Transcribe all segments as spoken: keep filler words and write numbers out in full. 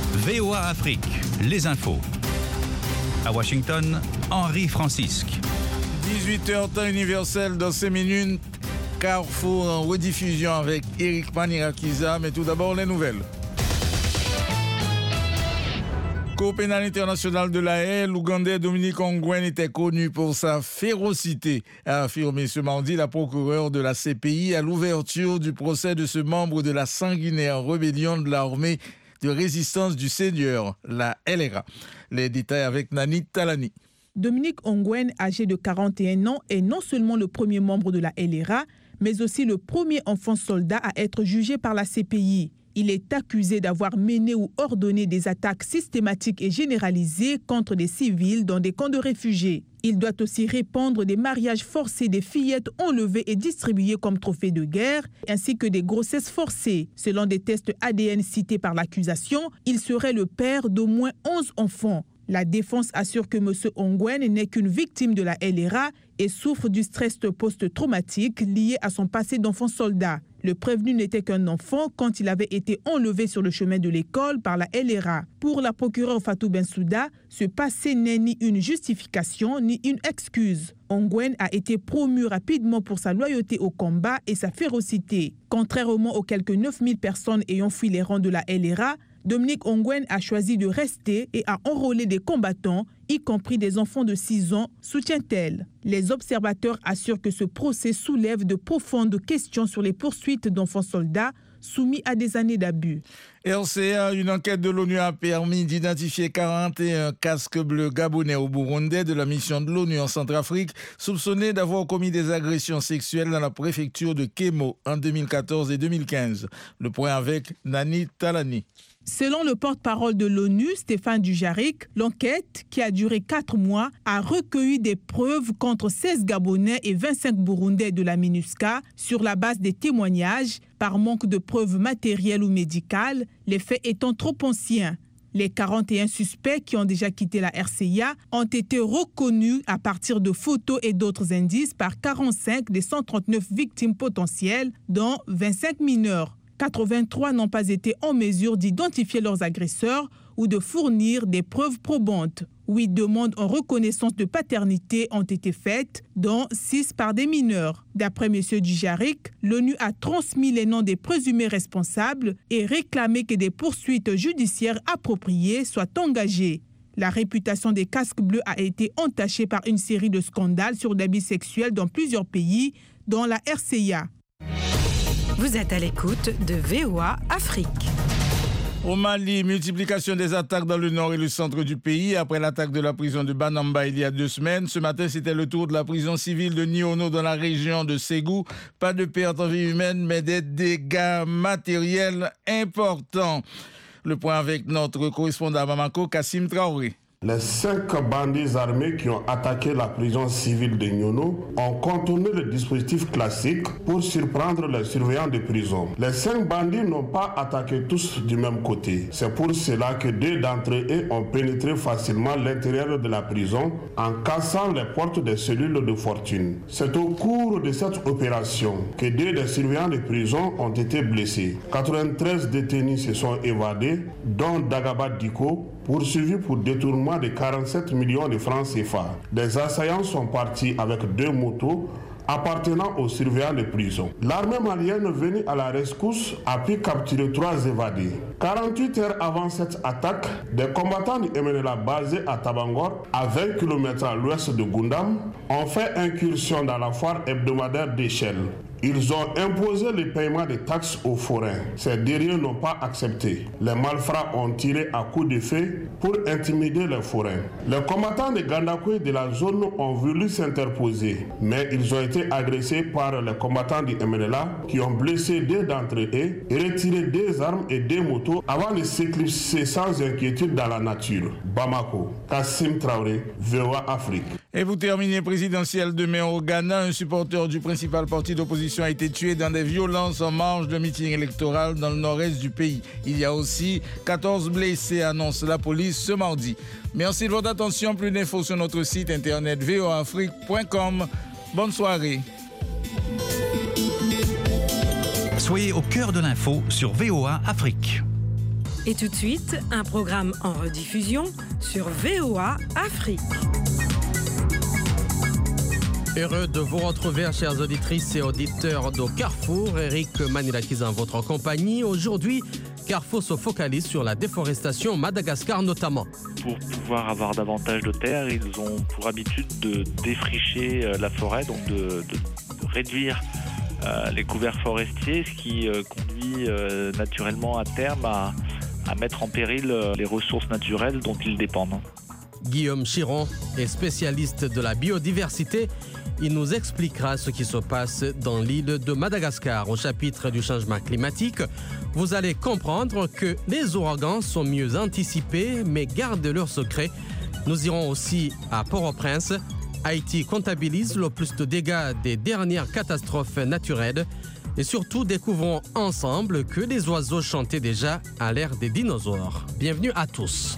V O A Afrique, les infos. À Washington, Henri Francisque. dix-huit heures temps universel dans cinq minutes. Carrefour en rediffusion avec Eric Manirakiza. Mais tout d'abord, les nouvelles. Cour pénale internationale de La Haye, l'Ougandais Dominique Ongwen était connu pour sa férocité, a affirmé ce mardi la procureure de la C P I à l'ouverture du procès de ce membre de la sanguinaire rébellion de l'armée de résistance du Seigneur, la L R A. Les détails avec Nani Talani. Dominique Ongwen, âgé de quarante et un ans, est non seulement le premier membre de la L R A, mais aussi le premier enfant soldat à être jugé par la C P I. Il est accusé d'avoir mené ou ordonné des attaques systématiques et généralisées contre des civils dans des camps de réfugiés. Il doit aussi répandre des mariages forcés des fillettes enlevées et distribuées comme trophées de guerre, ainsi que des grossesses forcées. Selon des tests A D N cités par l'accusation, il serait le père d'au moins onze enfants. La défense assure que M. Ongwen n'est qu'une victime de la L R A et souffre du stress post-traumatique lié à son passé d'enfant soldat. Le prévenu n'était qu'un enfant quand il avait été enlevé sur le chemin de l'école par la L R A. Pour la procureure Fatou Bensouda, ce passé n'est ni une justification ni une excuse. Ongwen a été promu rapidement pour sa loyauté au combat et sa férocité. Contrairement aux quelques neuf mille personnes ayant fui les rangs de la L R A, Dominique Ongwen a choisi de rester et a enrôlé des combattants, y compris des enfants de six ans, soutient-elle. Les observateurs assurent que ce procès soulève de profondes questions sur les poursuites d'enfants soldats soumis à des années d'abus. R C A, une enquête de l'ONU a permis d'identifier quarante et un casques bleus gabonais au Burundi de la mission de l'ONU en Centrafrique, soupçonnés d'avoir commis des agressions sexuelles dans la préfecture de Kémo en deux mille quatorze et deux mille quinze. Le point avec Nani Talani. Selon le porte-parole de l'ONU, Stéphane Dujarric, l'enquête, qui a duré quatre mois, a recueilli des preuves contre seize Gabonais et vingt-cinq Burundais de la MINUSCA sur la base des témoignages, par manque de preuves matérielles ou médicales, les faits étant trop anciens. Les quarante et un suspects qui ont déjà quitté la R C I A ont été reconnus à partir de photos et d'autres indices par quarante-cinq des cent trente-neuf victimes potentielles, dont vingt-cinq mineurs. quatre-vingt-trois n'ont pas été en mesure d'identifier leurs agresseurs ou de fournir des preuves probantes. Huit demandes en reconnaissance de paternité ont été faites, dont six par des mineurs. D'après M. Dujarric, l'ONU a transmis les noms des présumés responsables et réclamé que des poursuites judiciaires appropriées soient engagées. La réputation des casques bleus a été entachée par une série de scandales sur l'abus sexuel dans plusieurs pays, dont la R C I A. Vous êtes à l'écoute de V O A Afrique. Au Mali, multiplication des attaques dans le nord et le centre du pays. Après l'attaque de la prison de Banamba il y a deux semaines, ce matin, c'était le tour de la prison civile de Niono dans la région de Ségou. Pas de perte en vie humaine, mais des dégâts matériels importants. Le point avec notre correspondant à Bamako, Kassim Traoré. Les cinq bandits armés qui ont attaqué la prison civile de Niono ont contourné le dispositif classique pour surprendre les surveillants de prison. Les cinq bandits n'ont pas attaqué tous du même côté. C'est pour cela que deux d'entre eux ont pénétré facilement l'intérieur de la prison en cassant les portes des cellules de fortune. C'est au cours de cette opération que deux des surveillants de prison ont été blessés. quatre-vingt-treize détenus se sont évadés, dont Dagaba Diko, poursuivi pour détournement de quarante-sept millions de francs C F A. Des assaillants sont partis avec deux motos appartenant aux surveillants de prison. L'armée malienne venue à la rescousse a pu capturer trois évadés. quarante-huit heures avant cette attaque, des combattants du M N L A basés à Tabangor, à vingt kilomètres à l'ouest de Gundam, ont fait incursion dans la foire hebdomadaire d'Échelle. Ils ont imposé le paiement des taxes aux forains. Ces derniers n'ont pas accepté. Les malfrats ont tiré à coups de feu pour intimider les forains. Les combattants de Gandakoué de la zone ont voulu s'interposer, mais ils ont été agressés par les combattants du M N L A qui ont blessé deux d'entre eux et retiré deux armes et deux motos avant de s'éclipser sans inquiétude dans la nature. Bamako, Kassim Traoré, V O A Afrique. Et vous terminez présidentielle demain au Ghana. Un supporter du principal parti d'opposition a été tué dans des violences en marge d'un meeting électoral dans le nord-est du pays. Il y a aussi quatorze blessés, annonce la police ce mardi. Merci de votre attention. Plus d'infos sur notre site internet v o a afrique point com. Bonne soirée. Soyez au cœur de l'info sur V O A Afrique. Et tout de suite, un programme en rediffusion sur V O A Afrique. Heureux de vous retrouver, chères auditrices et auditeurs de Carrefour. Eric Manilakis en votre compagnie. Aujourd'hui, Carrefour se focalise sur la déforestation, Madagascar notamment. Pour pouvoir avoir davantage de terre, ils ont pour habitude de défricher la forêt, donc de, de, de réduire euh, les couverts forestiers, ce qui euh, conduit euh, naturellement à terme à, à mettre en péril euh, les ressources naturelles dont ils dépendent. Guillaume Chiron est spécialiste de la biodiversité. Il nous expliquera ce qui se passe dans l'île de Madagascar. Au chapitre du changement climatique, vous allez comprendre que les ouragans sont mieux anticipés, mais gardent leur secret. Nous irons aussi à Port-au-Prince. Haïti comptabilise le plus de dégâts des dernières catastrophes naturelles. Et surtout, découvrons ensemble que les oiseaux chantaient déjà à l'ère des dinosaures. Bienvenue à tous.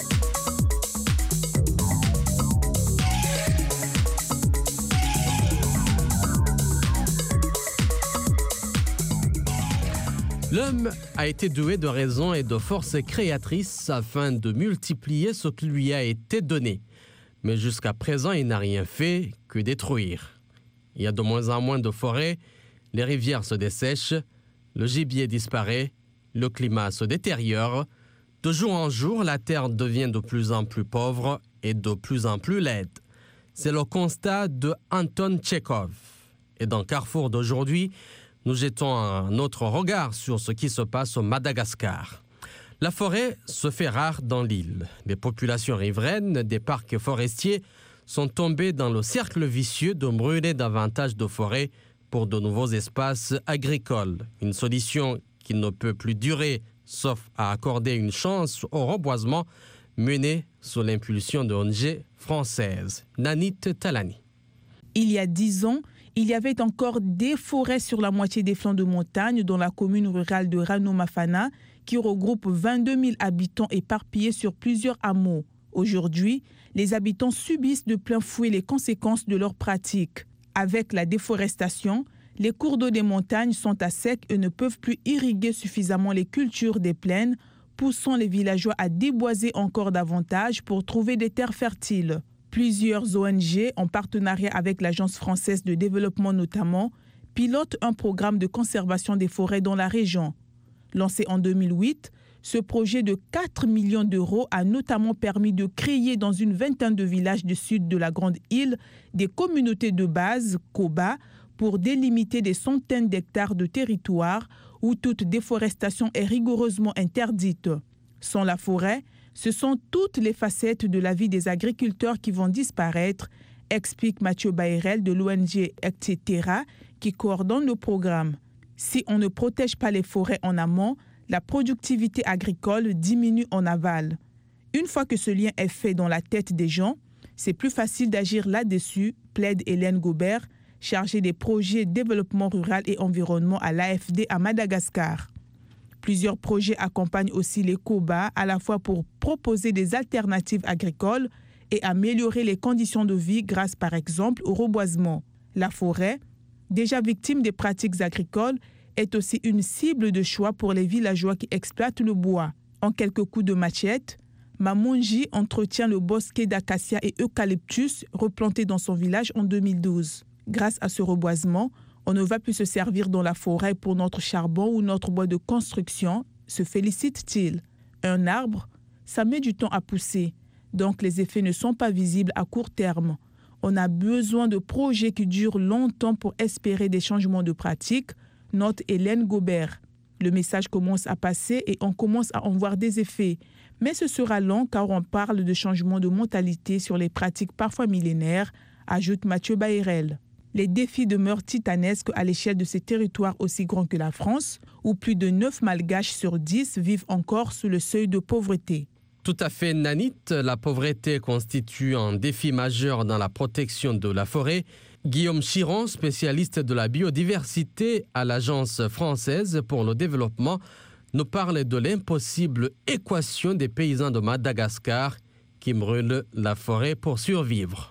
L'homme a été doué de raison et de force créatrice afin de multiplier ce qui lui a été donné. Mais jusqu'à présent, il n'a rien fait que détruire. Il y a de moins en moins de forêts, les rivières se dessèchent, le gibier disparaît, le climat se détériore. De jour en jour, la terre devient de plus en plus pauvre et de plus en plus laide. C'est le constat de Anton Tchekhov. Et dans Carrefour d'aujourd'hui, nous jetons un autre regard sur ce qui se passe au Madagascar. La forêt se fait rare dans l'île. Les populations riveraines des parcs forestiers sont tombées dans le cercle vicieux de brûler davantage de forêts pour de nouveaux espaces agricoles. Une solution qui ne peut plus durer, sauf à accorder une chance au reboisement mené sous l'impulsion de O N G françaises. Nanit Talani. Il y a dix ans, il y avait encore des forêts sur la moitié des flancs de montagne dans la commune rurale de Ranomafana qui regroupe vingt-deux mille habitants éparpillés sur plusieurs hameaux. Aujourd'hui, les habitants subissent de plein fouet les conséquences de leurs pratiques. Avec la déforestation, les cours d'eau des montagnes sont à sec et ne peuvent plus irriguer suffisamment les cultures des plaines, poussant les villageois à déboiser encore davantage pour trouver des terres fertiles. Plusieurs O N G, en partenariat avec l'Agence française de développement notamment, pilotent un programme de conservation des forêts dans la région. Lancé en deux mille huit, ce projet de quatre millions d'euros a notamment permis de créer dans une vingtaine de villages du sud de la Grande Île des communautés de base, COBA, pour délimiter des centaines d'hectares de territoire où toute déforestation est rigoureusement interdite. Sans la forêt, ce sont toutes les facettes de la vie des agriculteurs qui vont disparaître, explique Mathieu Bayrel de l'O N G Ectiterra qui coordonne le programme. Si on ne protège pas les forêts en amont, la productivité agricole diminue en aval. Une fois que ce lien est fait dans la tête des gens, c'est plus facile d'agir là-dessus, plaide Hélène Gobert, chargée des projets développement rural et environnement à l'A F D à Madagascar. Plusieurs projets accompagnent aussi les COBA à la fois pour proposer des alternatives agricoles et améliorer les conditions de vie grâce par exemple au reboisement. La forêt, déjà victime des pratiques agricoles, est aussi une cible de choix pour les villageois qui exploitent le bois. En quelques coups de machette, Mamonji entretient le bosquet d'acacia et eucalyptus replanté dans son village en deux mille douze. Grâce à ce reboisement, on ne va plus se servir dans la forêt pour notre charbon ou notre bois de construction, se félicite-t-il. Un arbre, ça met du temps à pousser, donc les effets ne sont pas visibles à court terme. On a besoin de projets qui durent longtemps pour espérer des changements de pratiques, note Hélène Gobert. Le message commence à passer et on commence à en voir des effets. Mais ce sera long car on parle de changements de mentalité sur les pratiques parfois millénaires, ajoute Mathieu Bayrel. Les défis demeurent titanesques à l'échelle de ces territoires aussi grands que la France, où plus de neuf Malgaches sur dix vivent encore sous le seuil de pauvreté. Tout à fait, Nanit. La pauvreté constitue un défi majeur dans la protection de la forêt. Guillaume Chiron, spécialiste de la biodiversité à l'Agence française pour le développement, nous parle de l'impossible équation des paysans de Madagascar qui brûlent la forêt pour survivre.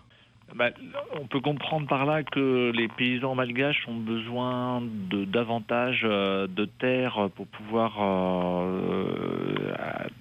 Bah, on peut comprendre par là que les paysans malgaches ont besoin de davantage euh, de terres pour pouvoir euh,